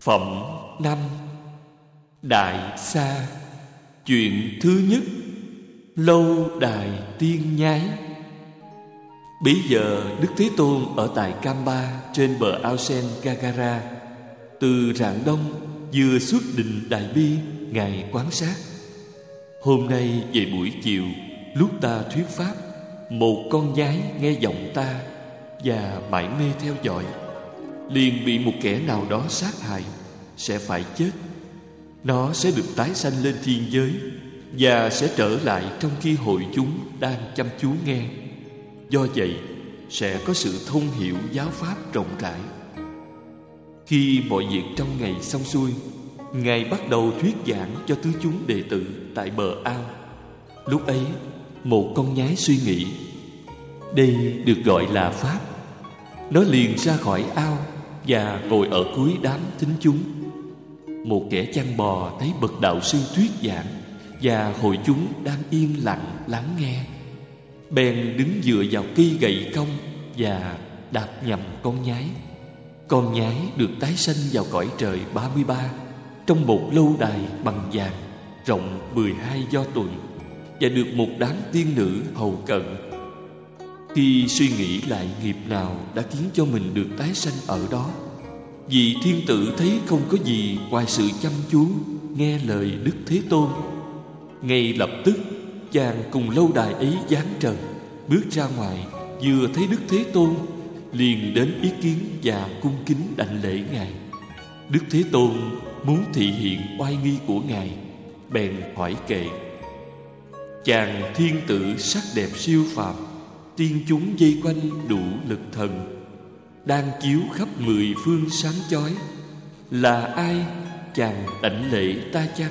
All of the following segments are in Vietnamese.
Phẩm 5. Đại Sa. Chuyện thứ nhất. Lâu đài tiên nhái. Bấy giờ Đức Thế Tôn ở tại Kampa trên bờ ao sen Gagara. Từ rạng đông vừa xuất định đại bi, Ngài quan sát. Hôm nay về buổi chiều, lúc ta thuyết pháp, một con nhái nghe giọng ta và mải mê theo dõi, liền bị một kẻ nào đó sát hại, sẽ phải chết. Nó sẽ được tái sanh lên thiên giới và sẽ trở lại trong khi hội chúng đang chăm chú nghe. Do vậy sẽ có sự thông hiểu giáo pháp rộng rãi. Khi mọi việc trong ngày xong xuôi, Ngài bắt đầu thuyết giảng cho tứ chúng đệ tử tại bờ ao. Lúc ấy, một con nhái suy nghĩ, đây được gọi là pháp. Nó liền ra khỏi ao và ngồi ở cuối đám thính chúng. Một kẻ chăn bò thấy bậc đạo sư thuyết giảng và hội chúng đang yên lặng lắng nghe, bèn đứng dựa vào cây gậy cong và đạp nhầm con nhái. Con nhái được tái sanh vào cõi trời 33 trong một lâu đài bằng vàng rộng 12 do tuần, và được một đám tiên nữ hầu cận. Khi suy nghĩ lại nghiệp nào đã khiến cho mình được tái sanh ở đó, vị thiên tử thấy không có gì ngoài sự chăm chú nghe lời Đức Thế Tôn. Ngay lập tức chàng cùng lâu đài ấy giáng trần, bước ra ngoài, vừa thấy Đức Thế Tôn liền đến ý kiến và cung kính đảnh lễ Ngài. Đức Thế Tôn muốn thị hiện oai nghi của Ngài, bèn hỏi kệ. Chàng thiên tử sắc đẹp siêu phàm, tiên chúng vây quanh đủ lực thần, đang chiếu khắp 10 phương sáng chói, là ai chàng đảnh lễ ta chăng?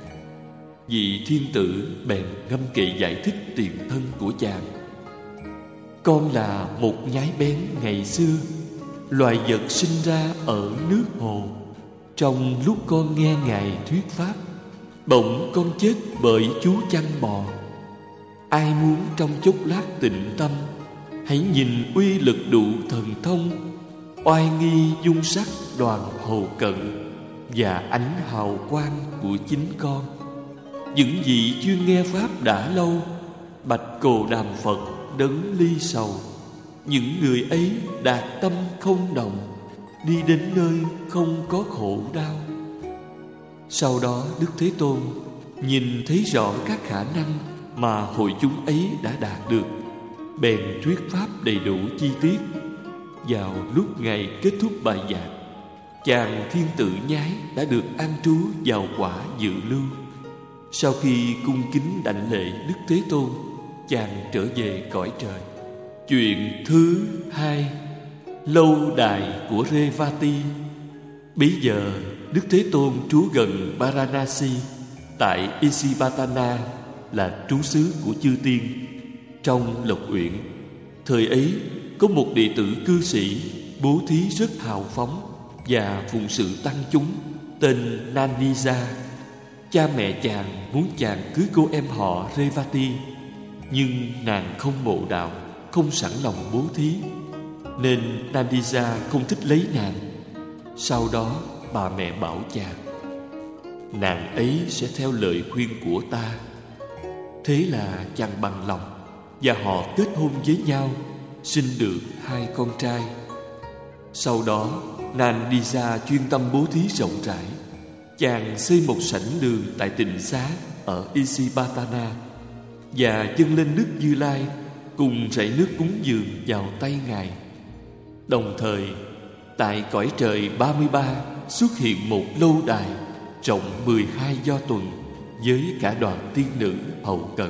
Vị thiên tử bèn ngâm kệ giải thích tiền thân của chàng. Con là một nhái bén ngày xưa, loài vật sinh ra ở nước hồ. Trong lúc con nghe Ngài thuyết pháp, bỗng con chết bởi chú chăn bò. Ai muốn trong chốc lát tịnh tâm, hãy nhìn uy lực đủ thần thông, oai nghi dung sắc đoàn hầu cận và ánh hào quang của chính con. Những vị chuyên nghe pháp đã lâu, bạch Cồ Đàm Phật đấng ly sầu. Những người ấy đạt tâm không đồng, đi đến nơi không có khổ đau. Sau đó Đức Thế Tôn nhìn thấy rõ các khả năng mà hội chúng ấy đã đạt được, bèn thuyết pháp đầy đủ chi tiết. Vào lúc Ngài kết thúc bài giảng, chàng thiên tử nhái đã được an trú vào quả dự lưu. Sau khi cung kính đảnh lễ Đức Thế Tôn, chàng trở về cõi trời. Chuyện thứ hai. Lâu đài của Revati. Bấy giờ Đức Thế Tôn trú gần Varanasi, tại Isipatana là trú xứ của chư tiên. Trong Lộc Uyển, thời ấy có một đệ tử cư sĩ bố thí rất hào phóng và phụng sự tăng chúng, tên Nanija. Cha mẹ chàng muốn chàng cưới cô em họ Revati, nhưng nàng không mộ đạo, không sẵn lòng bố thí, nên Nanija không thích lấy nàng. Sau đó bà mẹ bảo chàng, nàng ấy sẽ theo lời khuyên của ta. Thế là chàng bằng lòng, và họ kết hôn với nhau, sinh được 2 con trai. Sau đó Nanija chuyên tâm bố thí rộng rãi. Chàng xây một sảnh đường tại Tịnh Xá ở Isipatana và dâng lên Đức Như Lai cùng rảy nước cúng dường vào tay Ngài. Đồng thời tại cõi trời 33 xuất hiện một lâu đài rộng 12 do tuần với cả đoàn tiên nữ hậu cận.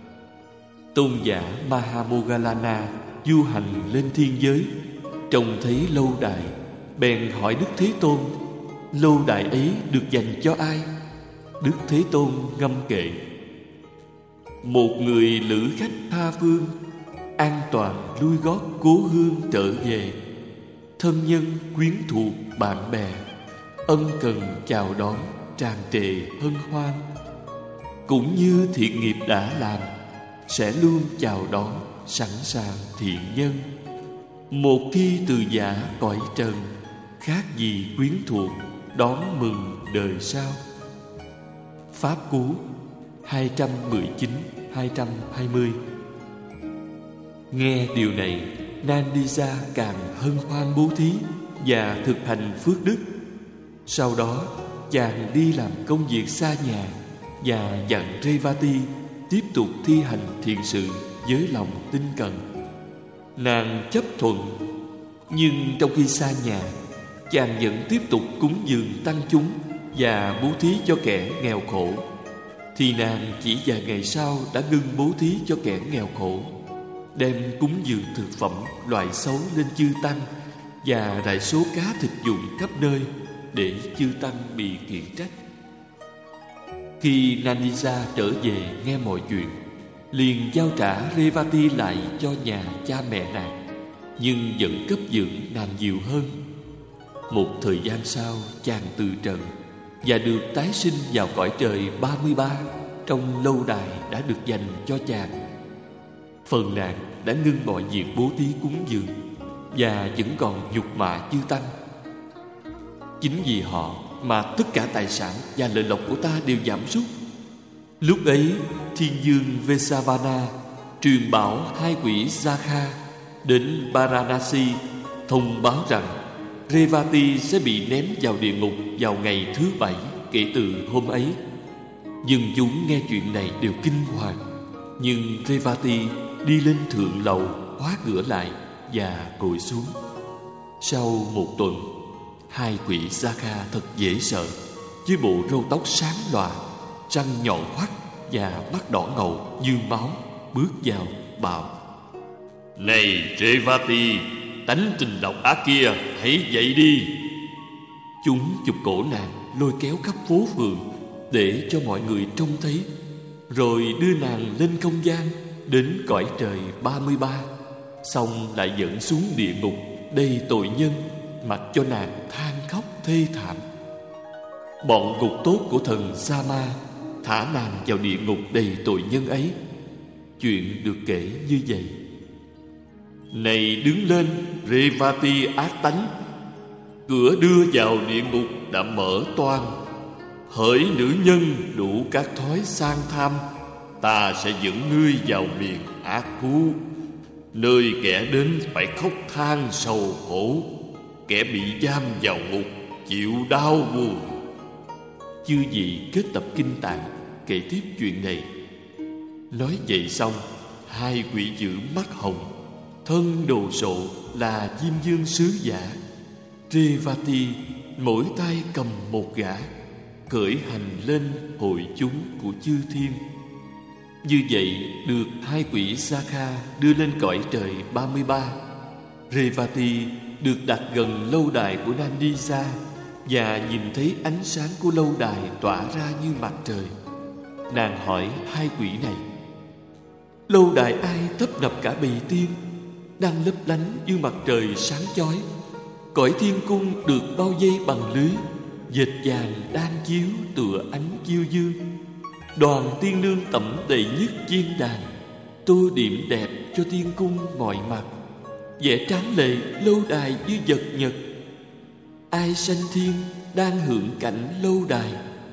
Tôn giả Mahamoggallana du hành lên thiên giới, trông thấy lâu đài, bèn hỏi Đức Thế Tôn, lâu đài ấy được dành cho ai? Đức Thế Tôn ngâm kệ. Một người lữ khách tha phương, an toàn lui gót cố hương trở về. Thân nhân quyến thuộc bạn bè, ân cần chào đón tràn trề hân hoan. Cũng như thiện nghiệp đã làm, sẽ luôn chào đón sẵn sàng thiện nhân. Một khi từ giả cõi trần, khác gì quyến thuộc đón mừng đời sau. Pháp Cú 219-220. Nghe điều này, Nandisa càng hân hoan bố thí và thực hành phước đức. Sau đó, chàng đi làm công việc xa nhà và dặn Revati tiếp tục thi hành thiện sự với lòng tinh cần. Nàng chấp thuận, nhưng trong khi xa nhà, chàng vẫn tiếp tục cúng dường tăng chúng và bố thí cho kẻ nghèo khổ. Thì nàng chỉ vài ngày sau đã ngưng bố thí cho kẻ nghèo khổ, đem cúng dường thực phẩm loại xấu lên chư tăng và rải số cá thịt dụng khắp nơi để chư tăng bị khiển trách. Khi Nandisa trở về nghe mọi chuyện, liền giao trả Revati lại cho nhà cha mẹ nàng, nhưng vẫn cấp dưỡng nàng nhiều hơn. Một thời gian sau, chàng từ trần và được tái sinh vào cõi trời 33 trong lâu đài đã được dành cho chàng. Phần nàng đã ngưng mọi việc bố thí cúng dường và vẫn còn nhục mạ chư tăng. Chính vì họ mà tất cả tài sản và lợi lộc của ta đều giảm sút. Lúc ấy, thiên dương Vesavana truyền bảo hai quỷ Zakha đến Varanasi thông báo rằng Revati sẽ bị ném vào địa ngục vào ngày thứ 7 kể từ hôm ấy. Dân chúng nghe chuyện này đều kinh hoàng, nhưng Revati đi lên thượng lầu, khóa cửa lại và ngồi xuống. Sau một tuần, hai quỷ Zakha thật dễ sợ, với bộ râu tóc sáng lòa, răng nhọn hoắt và mắt đỏ ngầu như máu, bước vào bảo: "Này Revati, tánh tình độc ác kia, hãy dậy đi!" Chúng chụp cổ nàng, lôi kéo khắp phố phường để cho mọi người trông thấy, rồi đưa nàng lên không gian đến cõi trời 33, xong lại dẫn xuống địa ngục đầy tội nhân, mặc cho nàng than khóc thê thảm. Bọn ngục tốt của thần Sama thả nàng vào địa ngục đầy tội nhân ấy. Chuyện được kể như vậy: "Này đứng lên, Revati ác tánh, cửa đưa vào địa ngục đã mở toang. Hỡi nữ nhân đủ các thói sang tham, ta sẽ dẫn ngươi vào miền ác thú, nơi kẻ đến phải khóc than sầu khổ, kẻ bị giam vào ngục chịu đau buồn." Chư vị kết tập kinh tạng kể tiếp chuyện này. Nói vậy xong, hai quỷ dữ mắt hồng, thân đồ sộ là Diêm Dương sứ giả. Revati mỗi tay cầm một gã, khởi hành lên hội chúng của chư thiên. Như vậy được hai quỷ Zakha đưa lên cõi trời 33. Revati được đặt gần lâu đài của Nandisa và nhìn thấy ánh sáng của lâu đài tỏa ra như mặt trời. Nàng hỏi hai quỷ này: "Lâu đài ai tấp nập cả bầy tiên, đang lấp lánh như mặt trời sáng chói. Cõi thiên cung được bao vây bằng lưới, dệt vàng đan chiếu tựa ánh chiêu dương. Đoàn tiên nương tẩm đầy nhất chiên đàn, tô điểm đẹp cho thiên cung mọi mặt. Vẻ tráng lệ lâu đài như vật nhật. Ai sanh thiên đang hưởng cảnh lâu đài?"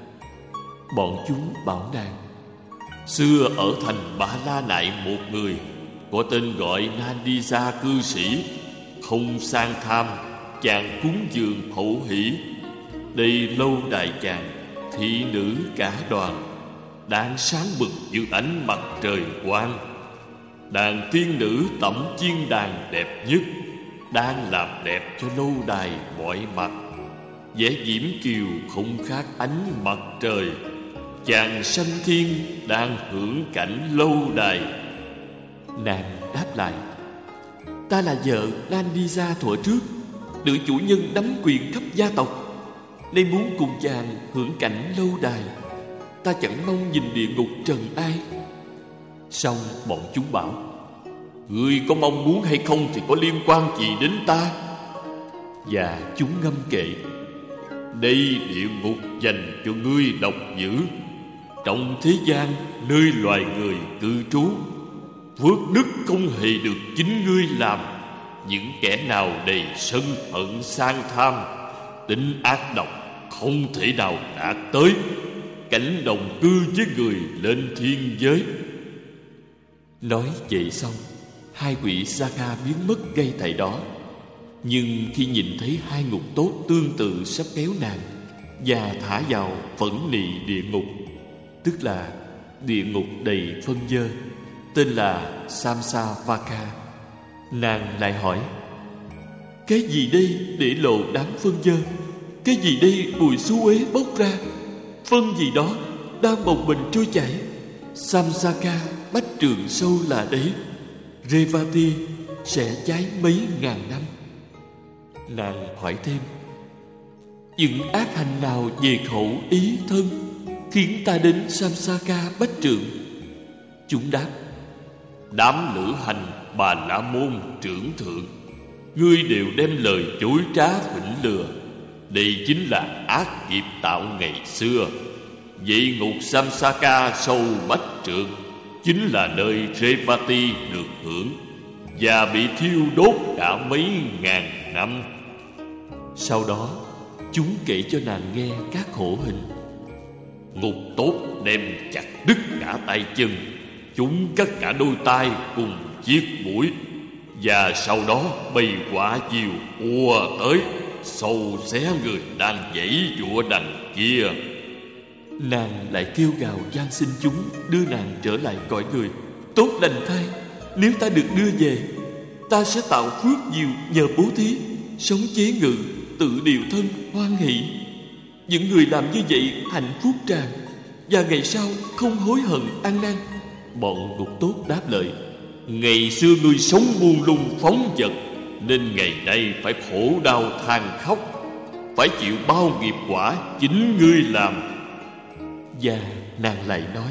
Bọn chúng bảo nàng: "Xưa ở thành Ba La Nại một người, có tên gọi Nandisa cư sĩ, không sang tham, chàng cúng dường hậu hỷ. Đây lâu đài chàng, thị nữ cả đoàn, đang sáng bừng như ánh mặt trời quang. Đàn tiên nữ tẩm chiên đàn đẹp nhất, đang làm đẹp cho lâu đài mọi mặt. Vẻ diễm kiều không khác ánh mặt trời. Chàng sanh thiên đang hưởng cảnh lâu đài." Nàng đáp lại: "Ta là vợ Nandisa thuở trước, được chủ nhân nắm quyền khắp gia tộc, nay muốn cùng chàng hưởng cảnh lâu đài. Ta chẳng mong nhìn địa ngục trần ai." Xong bọn chúng bảo: "Ngươi có mong muốn hay không thì có liên quan gì đến ta?" Và chúng ngâm kệ: "Đây địa ngục dành cho ngươi độc dữ. Trong thế gian nơi loài người cư trú, phước đức không hề được chính ngươi làm. Những kẻ nào đầy sân hận sang tham, tính ác độc, không thể nào đạt tới cảnh đồng cư với người lên thiên giới. Nói vậy xong, hai quỷ Saga biến mất ngay tại đó. Nhưng khi nhìn thấy hai ngục tốt tương tự sắp kéo nàng và thả vào phẫn nị địa ngục, tức là địa ngục đầy phân dơ, tên là Samsavaka, nàng lại hỏi: cái gì đây để lộ đám phân dơ? Cái gì đây mùi xú uế bốc ra? Phân gì đó đang bồng bềnh trôi chảy. Samsaka bách trường sâu là đấy, Revati sẽ cháy mấy ngàn năm. Nàng hỏi thêm: những ác hành nào về khẩu ý thân khiến ta đến Samsaka bách trượng? Chúng đáp: đám lữ hành Bà La Môn trưởng thượng, ngươi đều đem lời chối trá phỉnh lừa. Đây chính là ác nghiệp tạo ngày xưa. Vậy ngục Samsaka sâu bách trượng chính là nơi Revati được hưởng và bị thiêu đốt đã mấy ngàn năm. Sau đó chúng kể cho nàng nghe các khổ hình. Ngục tốt đem chặt đứt cả tay chân, chúng cắt cả đôi tay cùng chiếc mũi, và sau đó bầy quả diều ùa tới sâu xé người đang giãy giụa đằng kia. Nàng lại kêu gào van xin chúng đưa nàng trở lại cõi người. Tốt lành thay, nếu ta được đưa về, ta sẽ tạo phước nhiều nhờ bố thí, sống chế ngự, tự điều thân, hoan hỷ. Những người làm như vậy hạnh phúc tràn, và ngày sau không hối hận ăn năn. Bọn ngục tốt đáp lời: ngày xưa ngươi sống buông lung phóng dật, nên ngày nay phải khổ đau than khóc, phải chịu bao nghiệp quả chính ngươi làm. Và nàng lại nói: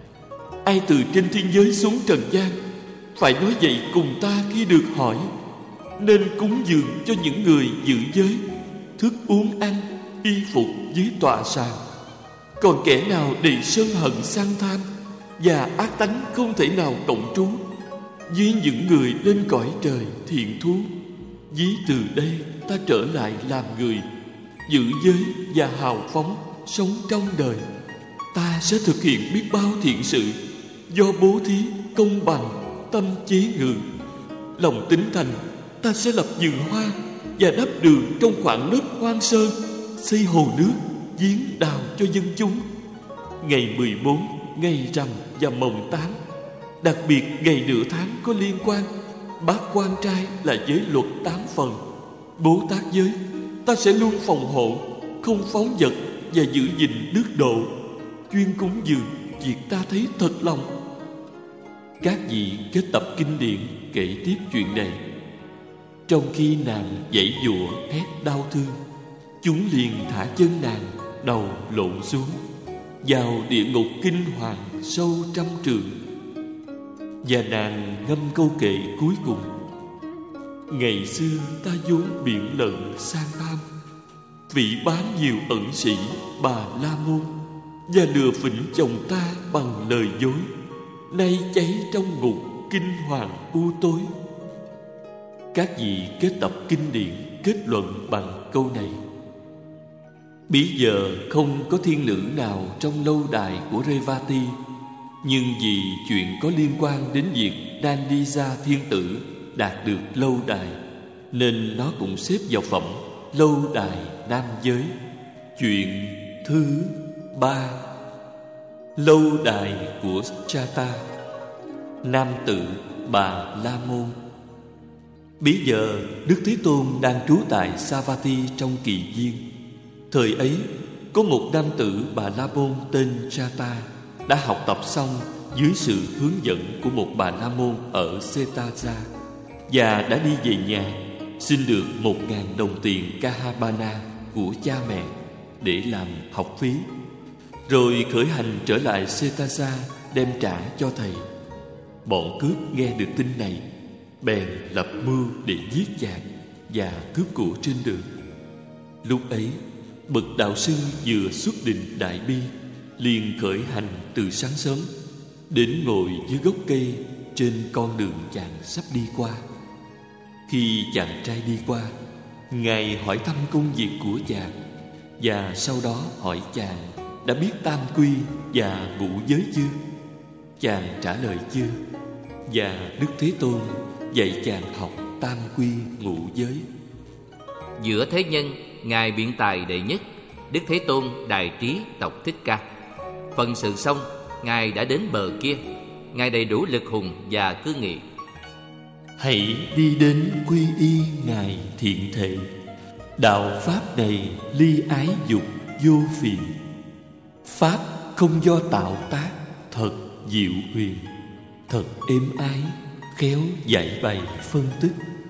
ai từ trên thiên giới xuống trần gian phải nói vậy cùng ta khi được hỏi, nên cúng dường cho những người giữ giới, thức uống ăn, y phục dưới tọa sàn. Còn kẻ nào đầy sân hận sang tham và ác tánh không thể nào cộng trú với những người lên cõi trời thiện thú, ví từ đây ta trở lại làm người, giữ giới và hào phóng sống trong đời. Ta sẽ thực hiện biết bao thiện sự, do bố thí, công bằng, tâm chế ngự. Lòng tín thành, ta sẽ lập vườn hoa và đắp đường trong khoảng đất hoang sơ, xây hồ nước, giếng đào cho dân chúng. Ngày 14, ngày rằm và mồng 8, đặc biệt ngày nửa tháng có liên quan. Bát quan trai là giới luật 8 phần. Bố tát giới, ta sẽ luôn phòng hộ, không phóng dật và giữ gìn đức độ, chuyên cúng dường việc ta thấy thật lòng. Các vị kết tập kinh điển kể tiếp chuyện này. Trong khi nàng giãy giụa hét đau thương, chúng liền thả chân nàng đầu lộn xuống vào địa ngục kinh hoàng sâu trăm trượng. Và nàng ngâm câu kệ cuối cùng: ngày xưa ta vốn biển lận sang tham, vị bán nhiều ẩn sĩ Bà La Môn, và lừa phỉnh chồng ta bằng lời dối, nay cháy trong ngục kinh hoàng u tối. Các vị kết tập kinh điển kết luận bằng câu này: bấy giờ không có thiên nữ nào trong lâu đài của Revati, nhưng vì chuyện có liên quan đến việc Nandija thiên tử đạt được lâu đài, nên nó cũng xếp vào phẩm lâu đài nam giới. Chuyện thứ 3: lâu đài của Chata, nam tử Bà La Môn. Bấy giờ Đức Thế Tôn đang trú tại Savatthi trong kỳ viên. Thời ấy có một nam tử Bà La Môn tên Chata đã học tập xong dưới sự hướng dẫn của một Bà La Môn ở Setaja, và đã đi về nhà xin được 1.000 đồng tiền Kahabana của cha mẹ để làm học phí, rồi khởi hành trở lại Setaja đem trả cho thầy. Bọn cướp nghe được tin này bèn lập mưu để giết chàng và cướp của trên đường. Lúc ấy bậc đạo sư vừa xuất định đại bi, liền khởi hành từ sáng sớm đến ngồi dưới gốc cây trên con đường chàng sắp đi qua. Khi chàng trai đi qua, ngài hỏi thăm công việc của chàng, và sau đó hỏi chàng đã biết tam quy và ngũ giới chưa. Chàng trả lời chưa, và Đức Thế Tôn dạy chàng học tam quy ngũ giới. Giữa thế nhân, ngài biện tài đệ nhất, Đức Thế Tôn đại trí tộc Thích Ca. Phần sự xong, ngài đã đến bờ kia. Ngài đầy đủ lực hùng và cư nghị. Hãy đi đến quy y ngài thiện thể. Đạo pháp này ly ái dục vô phiền. Pháp không do tạo tác, thật diệu huyền, thật êm ái, khéo giải bày phân tích.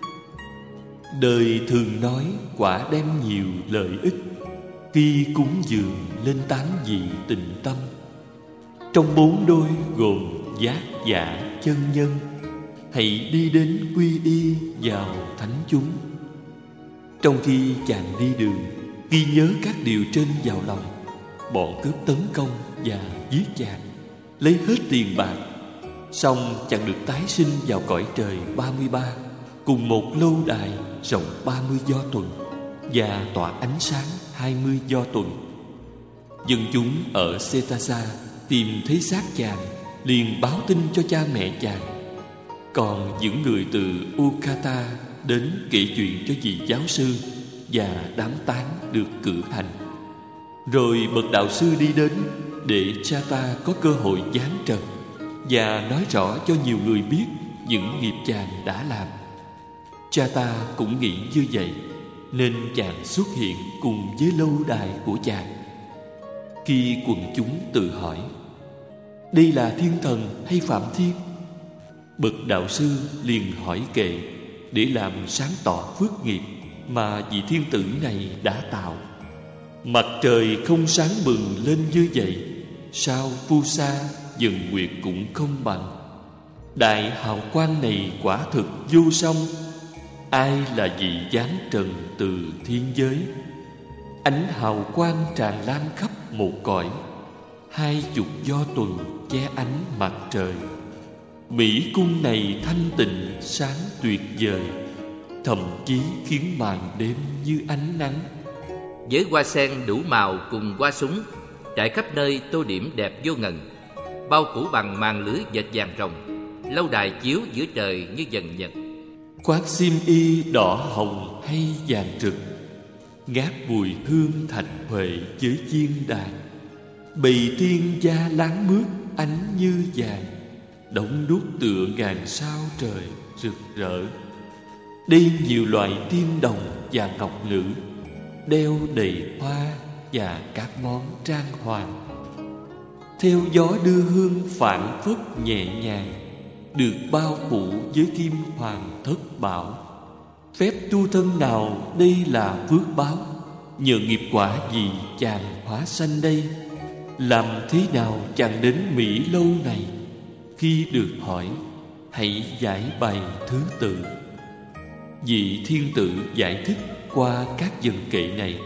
Đời thường nói quả đem nhiều lợi ích, khi cúng dường lên 8 vị tịnh tâm. Trong 4 đôi gồm giác giả chân nhân, hãy đi đến quy y vào thánh chúng. Trong khi chàng đi đường, ghi nhớ các điều trên vào lòng. Bọn cướp tấn công và giết chàng, lấy hết tiền bạc. Xong chàng được tái sinh vào cõi trời 33, cùng một lâu đài rộng 30 do tuần và tỏa ánh sáng 20 do tuần. Dân chúng ở Setasa tìm thấy xác chàng, liền báo tin cho cha mẹ chàng. Còn những người từ Ukata đến kể chuyện cho vị giáo sư, và đám tán được cử hành. Rồi bậc đạo sư đi đến để cha ta có cơ hội giáng trần và nói rõ cho nhiều người biết những nghiệp chàng đã làm. Cha ta cũng nghĩ như vậy, nên chàng xuất hiện cùng với lâu đài của chàng. Khi quần chúng tự hỏi đây là thiên thần hay phạm thiên, bậc đạo sư liền hỏi kệ để làm sáng tỏ phước nghiệp mà vị thiên tử này đã tạo. Mặt trời không sáng bừng lên như vậy, sao phu sa dần nguyệt cũng không bằng. Đại hào quang này quả thực vô song, ai là vị giáng trần từ thiên giới. Ánh hào quang tràn lan khắp một cõi, 20 do tuần che ánh mặt trời. Mỹ cung này thanh tịnh sáng tuyệt vời, thậm chí khiến màn đêm như ánh nắng. Với hoa sen đủ màu cùng hoa súng, trải khắp nơi tô điểm đẹp vô ngần, bao phủ bằng màn lưới dệt vàng rồng, lâu đài chiếu giữa trời như dần nhật. Khoác xiêm y đỏ hồng hay vàng rực, ngát mùi hương thạch huệ với chiên đàn. Bầy tiên da láng mướt ánh như vàng, đống đuốc tựa ngàn sao trời rực rỡ. Đây nhiều loại tiên đồng và ngọc nữ, đeo đầy hoa và các món trang hoàng. Theo gió đưa hương phảng phất nhẹ nhàng, được bao phủ với kim hoàng thất bảo. Phép tu thân nào đây là phước báo, nhờ nghiệp quả gì chàng hóa sanh đây? Làm thế nào chàng đến Mỹ lâu này? Khi được hỏi, hãy giải bày thứ tự. Vị thiên tử giải thích qua các dần kệ này.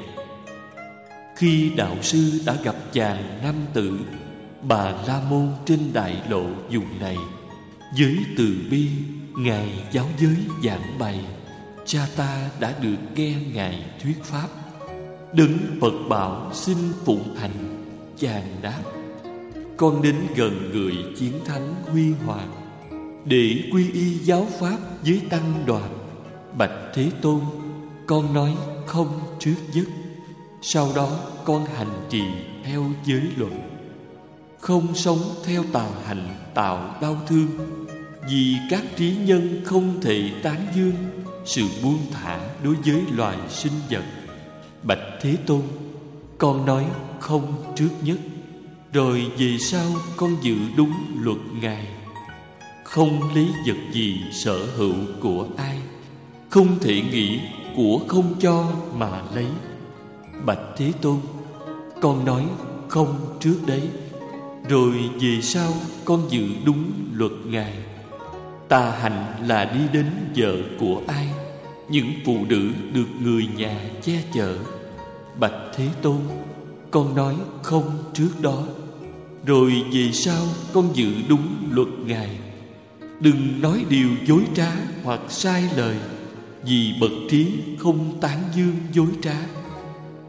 Khi đạo sư đã gặp chàng nam tử Bà La Môn trên đại lộ vùng này, với từ bi ngài giáo giới giảng bày, cha ta đã được nghe ngài thuyết pháp. Đấng Phật bảo xin phụng hành. Chàng đáp: con đến gần người chiến thắng huy hoàng, để quy y giáo pháp với tăng đoàn. Bạch Thế Tôn, con nói không trước nhất. Sau đó con hành trì theo giới luật, không sống theo tà hành tạo đau thương. Vì các trí nhân không thể tán dương sự buông thả đối với loài sinh vật. Bạch Thế Tôn, con nói không trước nhất. Rồi về sau con giữ đúng luật ngài, không lấy vật gì sở hữu của ai, không thể nghĩ của không cho mà lấy. Bạch Thế Tôn, con nói không trước đấy. Rồi về sau con giữ đúng luật ngài. Tà hạnh là đi đến vợ của ai, những phụ nữ được người nhà che chở. Bạch Thế Tôn, con nói không trước đó. Rồi về sau con giữ đúng luật ngài. Đừng nói điều dối trá hoặc sai lời, vì bậc trí không tán dương dối trá.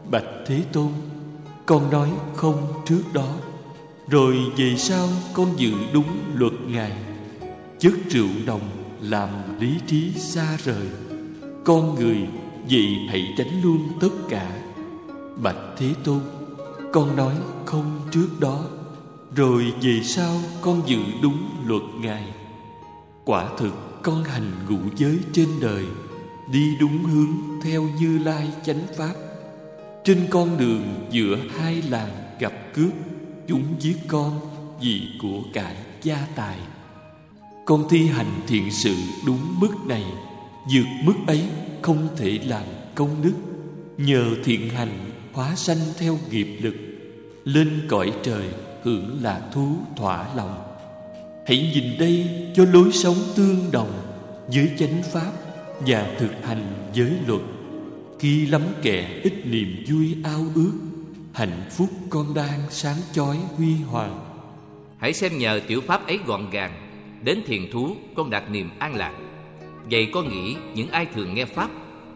Bạch Thế Tôn, con nói không trước đó, rồi về sau con giữ đúng luật Ngài. Chất rượu nồng làm lý trí xa rời, con người vậy hãy tránh luôn tất cả. Bạch Thế Tôn, con nói không trước đó, rồi về sau con giữ đúng luật Ngài. Quả thực con hành ngũ giới trên đời, đi đúng hướng theo Như Lai chánh pháp. Trên con đường giữa hai làng gặp cướp, chúng giết con vì của cải gia tài. Con thi hành thiện sự đúng mức này, vượt mức ấy không thể làm công đức. Nhờ thiện hành hóa sanh theo nghiệp lực, lên cõi trời hưởng lạc thú thỏa lòng. Hãy nhìn đây cho lối sống tương đồng với chánh pháp và thực hành giới luật. Khi lắm kẻ ít niềm vui ao ước, hạnh phúc con đang sáng chói huy hoàng. Hãy xem nhờ tiểu pháp ấy gọn gàng, đến thiền thú con đạt niềm an lạc. Vậy con nghĩ những ai thường nghe pháp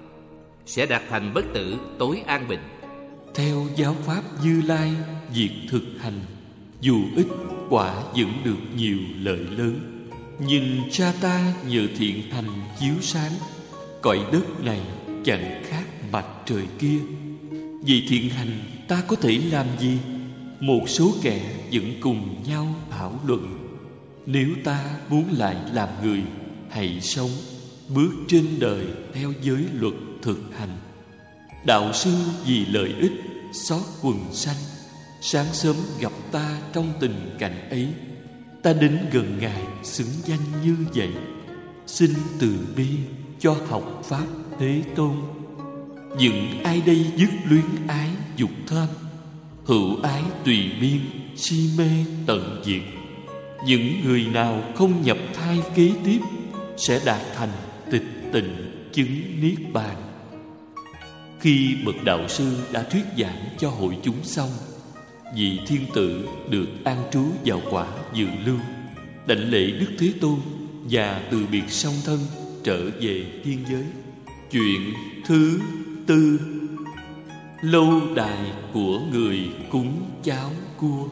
sẽ đạt thành bất tử tối an bình. Theo giáo pháp Như Lai, việc thực hành dù ít quả vẫn được nhiều lợi lớn. Nhưng cha ta nhờ thiện hành chiếu sáng, cõi đất này chẳng khác mặt trời kia. Vì thiện hành ta có thể làm gì? Một số kẻ vẫn cùng nhau thảo luận. Nếu ta muốn lại làm người, hãy sống bước trên đời theo giới luật thực hành. Đạo sư vì lợi ích xót quần sanh, sáng sớm gặp ta trong tình cảnh ấy. Ta đến gần Ngài xứng danh như vậy, xin từ bi cho học pháp Thế Tôn. Những ai đây dứt luyến ái dục tham, hữu ái tùy miên, si mê tận diệt. Những người nào không nhập thai kế tiếp sẽ đạt thành tịch tịnh chứng niết bàn. Khi bậc đạo sư đã thuyết giảng cho hội chúng xong, vị thiên tử được an trú vào quả dự lưu, đảnh lễ Đức Thế Tôn và từ biệt song thân trở về thiên giới. Chuyện thứ tư: lâu đài của người cúng cháo cua.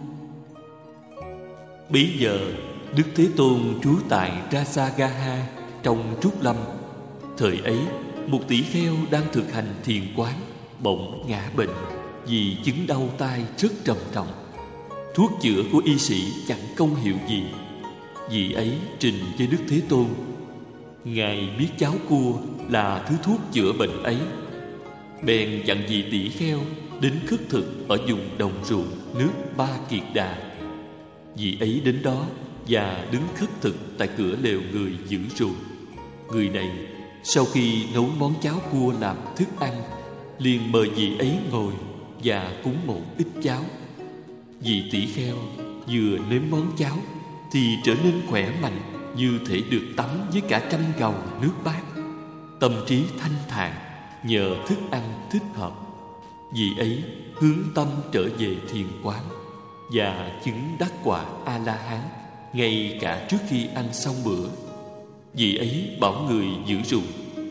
Bấy giờ Đức Thế Tôn trú tại Rasagaha trong Trúc Lâm. Thời ấy, một tỷ kheo đang thực hành thiền quán bỗng ngã bệnh vì chứng đau tai rất trầm trọng. Thuốc chữa của y sĩ chẳng công hiệu gì. Vị ấy trình với Đức Thế Tôn. Ngài biết cháo cua là thứ thuốc chữa bệnh ấy, bèn dặn vị tỷ kheo đến khất thực ở vùng đồng ruộng nước Ba Kiệt Đà. Vị ấy đến đó và đứng khất thực tại cửa lều người giữ ruộng. Người này sau khi nấu món cháo cua làm thức ăn, liền mời vị ấy ngồi và cúng một ít cháo. Vị tỷ kheo vừa nếm món cháo thì trở nên khỏe mạnh, như thể được tắm với cả trăm gầu nước bát. Tâm trí thanh thản nhờ thức ăn thích hợp. Vị ấy hướng tâm trở về thiền quán và chứng đắc quả A-la-hán ngay cả trước khi ăn xong bữa. Vị ấy bảo người giữ ruộng: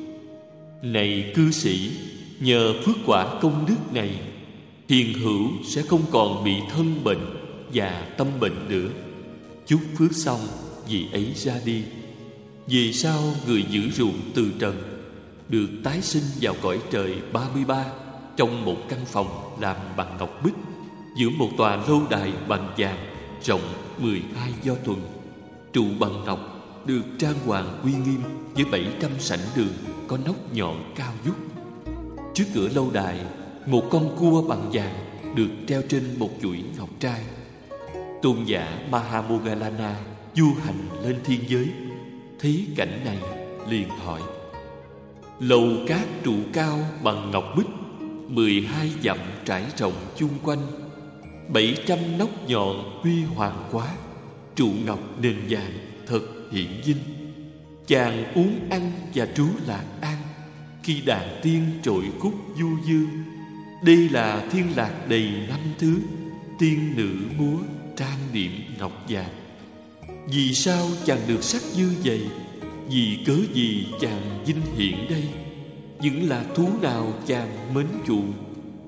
này cư sĩ, nhờ phước quả công đức này, hiền hữu sẽ không còn bị thân bệnh và tâm bệnh nữa. Chúc phước xong, vị ấy ra đi. Về sau, người giữ ruộng từ trần được tái sinh vào cõi trời 33 trong một căn phòng làm bằng ngọc bích, giữa một tòa lâu đài bằng vàng rộng 12 do tuần, trụ bằng ngọc, được trang hoàng uy nghiêm với 700 sảnh đường có nóc nhọn cao vút. Trước cửa lâu đài, một con cua bằng vàng được treo trên một chuỗi ngọc trai. Tôn giả Mahamoggallana du hành lên thiên giới, thấy cảnh này liền hỏi: lầu cát trụ cao bằng ngọc bích, 12 dặm trải rộng chung quanh, 700 nóc nhọn huy hoàng quá, trụ ngọc nền vàng thật hiển vinh. Chàng uống ăn và trú lạc an, khi đàn tiên trội khúc du dương. Đây là thiên lạc đầy 5 thứ, tiên nữ múa trang điểm ngọc vàng. Vì sao chàng được sắc như vậy? Vì cớ gì chàng vinh hiển đây? Những là thú nào chàng mến chuộng?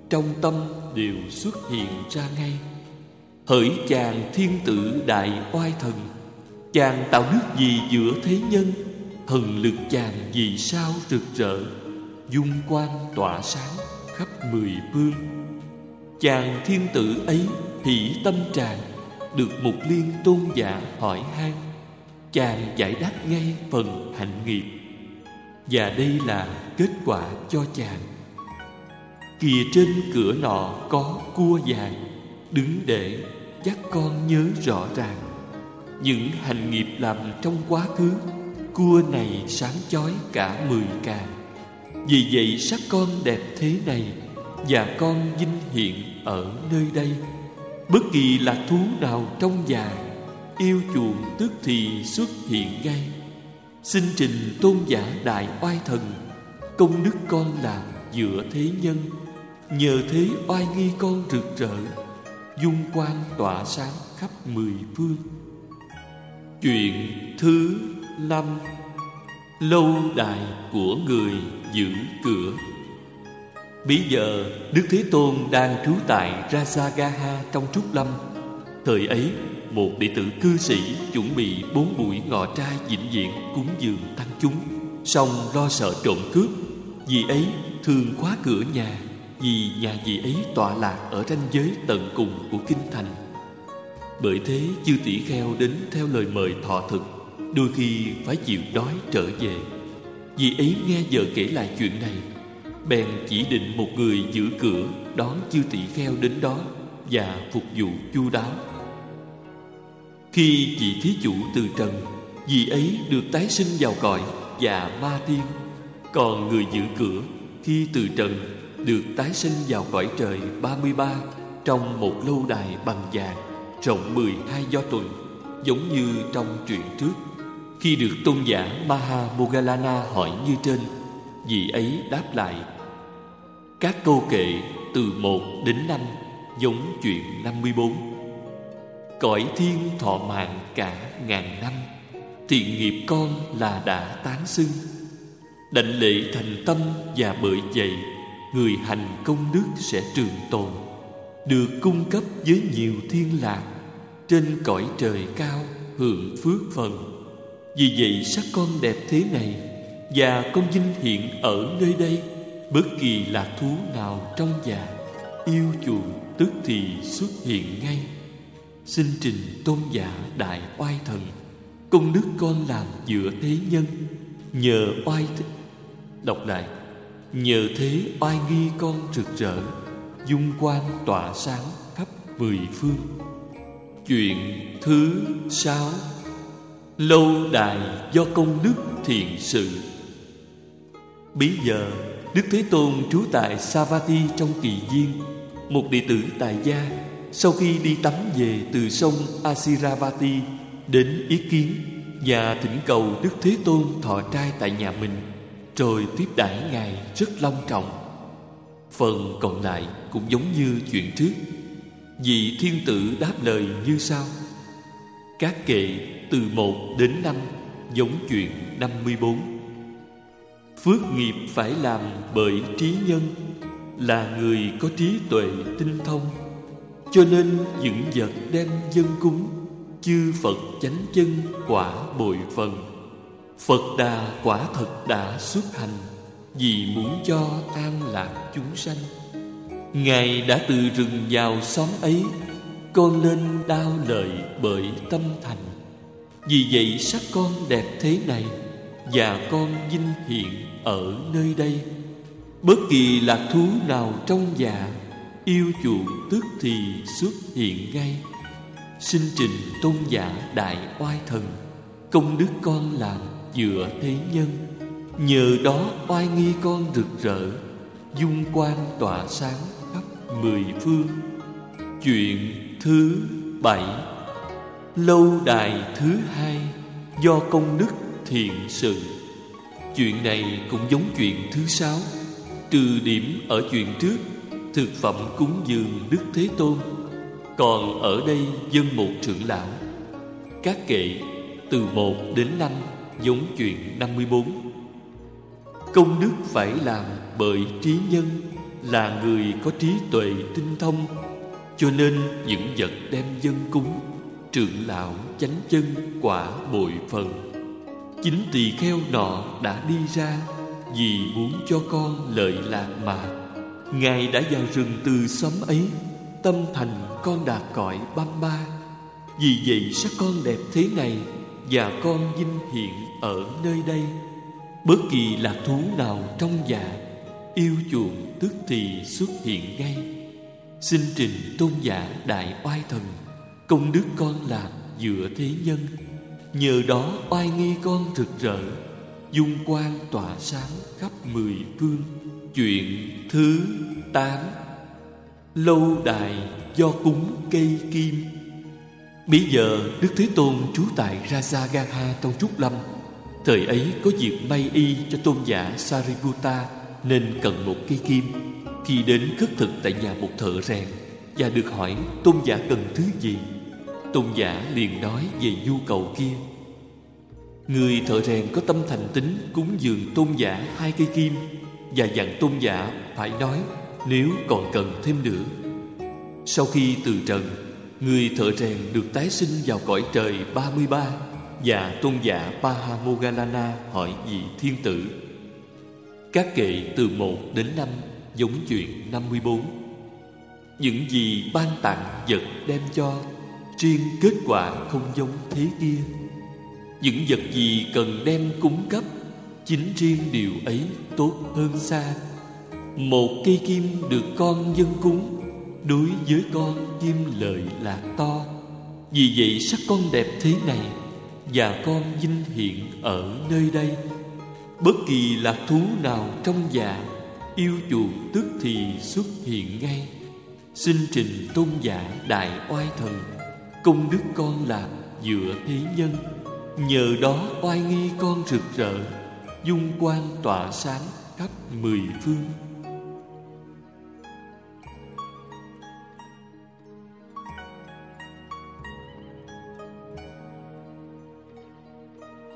trong tâm đều xuất hiện ra ngay. Hỡi chàng thiên tử đại oai thần, chàng tạo nước gì giữa thế nhân? Thần lực chàng vì sao rực rỡ, dung quang tỏa sáng khắp mười phương. Chàng thiên tử ấy hỷ tâm tràn, được Mục Liên tôn giả hỏi han, chàng giải đáp ngay phần hạnh nghiệp, và đây là kết quả cho chàng. Kìa trên cửa nọ có cua vàng, đứng để dắt con nhớ rõ ràng. Những hành nghiệp làm trong quá khứ, cua này sáng chói cả 10 càng. Vì vậy sắc con đẹp thế này, và con vinh hiện ở nơi đây. Bất kỳ là thú nào trong già, yêu chuộng tức thì xuất hiện ngay. Xin trình tôn giả đại oai thần, công đức con làm giữa thế nhân. Nhờ thế oai nghi con rực rỡ, dung quang tỏa sáng khắp mười phương. Chuyện thứ 5: lâu đài của người giữ cửa. Bấy giờ Đức Thế Tôn đang trú tại Rajagaha trong Trúc Lâm. Thời ấy, một đệ tử cư sĩ chuẩn bị 4 buổi ngọ trai vĩnh viễn cúng dường tăng chúng, song lo sợ trộm cướp, vì ấy thường khóa cửa nhà, vì nhà vị ấy tọa lạc ở ranh giới tận cùng của kinh thành. Bởi thế chư tỷ kheo đến theo lời mời thọ thực, đôi khi phải chịu đói trở về. Vì ấy nghe vợ kể lại chuyện này, bèn chỉ định một người giữ cửa đón chư tỷ kheo đến đó và phục vụ chu đáo. Khi vị thí chủ từ trần, vị ấy được tái sinh vào cõi và ma tiên. Còn người giữ cửa khi từ trần được tái sinh vào cõi trời 33 trong một lâu đài bằng vàng rộng 12 do tuần, giống như trong truyện trước. Khi được tôn giả Maha Moggallana hỏi như trên, vị ấy đáp lại: các câu kệ từ 1 đến 5 giống chuyện 54. Cõi thiên thọ mạng cả ngàn năm, thiện nghiệp con là đã tán xưng. Đảnh lễ thành tâm và bởi vậy, người hành công đức sẽ trường tồn, được cung cấp với nhiều thiên lạc, trên cõi trời cao hưởng phước phần. Vì vậy sắc con đẹp thế này, và con vinh hiện ở nơi đây. Bất kỳ là thú nào trong già, yêu chuộng tức thì xuất hiện ngay. Xin trình tôn giả đại oai thần, công đức con làm giữa thế nhân. Nhờ oai đọc lại: nhờ thế oai nghi con rực rỡ, dung quang tỏa sáng khắp mười phương. Chuyện thứ 6: lâu đài do công đức thiện sự. Bấy giờ Đức Thế Tôn trú tại Savatthi trong Kỳ Viên. Một đệ tử tại gia sau khi đi tắm về từ sông Asiravati đến ý kiến và thỉnh cầu Đức Thế Tôn thọ trai tại nhà mình, rồi tiếp đãi Ngài rất long trọng. Phần còn lại cũng giống như chuyện trước. Vị thiên tử đáp lời như sau: các kệ từ 1 đến 5 giống chuyện 54. Phước nghiệp phải làm bởi trí nhân, là người có trí tuệ tinh thông, cho nên những vật đem dâng cúng, chư Phật chánh chân quả bội phần. Phật Đà quả thật đã xuất hành, vì muốn cho an lạc chúng sanh. Ngài đã từ rừng vào xóm ấy, con lên đao lợi bởi tâm thành. Vì vậy sắc con đẹp thế này, và con vinh hiện ở nơi đây. Bất kỳ lạc thú nào trong dạ, yêu chuộng tức thì xuất hiện ngay. Xin trình tôn giả đại oai thần, công đức con làm giữa thế nhân. Nhờ đó oai nghi con rực rỡ, dung quang tỏa sáng khắp mười phương. Chuyện thứ 7: lâu đài thứ 2 do công đức thiện sự. Chuyện này cũng giống chuyện thứ 6, trừ điểm ở chuyện trước, thực phẩm cúng dường Đức Thế Tôn. Còn ở đây dâng một trưởng lão. Các kệ từ 1 đến 5 giống chuyện 54. Công đức phải làm bởi trí nhân, là người có trí tuệ tinh thông, cho nên những vật đem dâng cúng, trưởng lão chánh chân quả bội phần. Chính tỳ kheo nọ đã đi ra vì muốn cho con lợi lạc mà. Ngài đã vào rừng từ sớm ấy, tâm thành con đạt cõi Bamba. Vì vậy sắc con đẹp thế này, và con vinh hiện ở nơi đây. Bất kỳ lạc thú nào trong dạ, yêu chuộng tức thì xuất hiện ngay. Xin trình tôn giả đại oai thần, công đức con làm giữa thế nhân. Nhờ đó oai nghi con rực rỡ, dung quang tỏa sáng khắp mười phương. Chuyện thứ 8. Lâu đài do cúng cây kim. Bây giờ Đức Thế Tôn trú tại Rajagaha trong Trúc Lâm. Thời ấy có việc may y cho tôn giả Sariputta, nên cần một cây kim. Khi đến khất thực tại nhà một thợ rèn và được hỏi tôn giả cần thứ gì, tôn giả liền nói về nhu cầu kia. Người thợ rèn có tâm thành tín cúng dường tôn giả 2 cây kim và dặn tôn giả phải nói nếu còn cần thêm nữa. Sau khi từ trần, người thợ rèn được tái sinh vào cõi trời 33, và tôn giả Pahamoggallana hỏi vị thiên tử. Các kệ từ 1 đến 5 giống chuyện 54. Những gì ban tặng vật đem cho, riêng kết quả không giống thế kia. Những vật gì cần đem cúng cấp, chính riêng điều ấy tốt hơn xa. Một cây kim được con dâng cúng, đối với con kim lợi lạc to. Vì vậy sắc con đẹp thế này, và con vinh hiện ở nơi đây. Bất kỳ lạc thú nào trong dạ, yêu chuộng tức thì xuất hiện ngay. Xin trình tôn giả đại oai thần, công đức con làm giữa thế nhân. Nhờ đó oai nghi con rực rỡ, dung quang tỏa sáng khắp mười phương.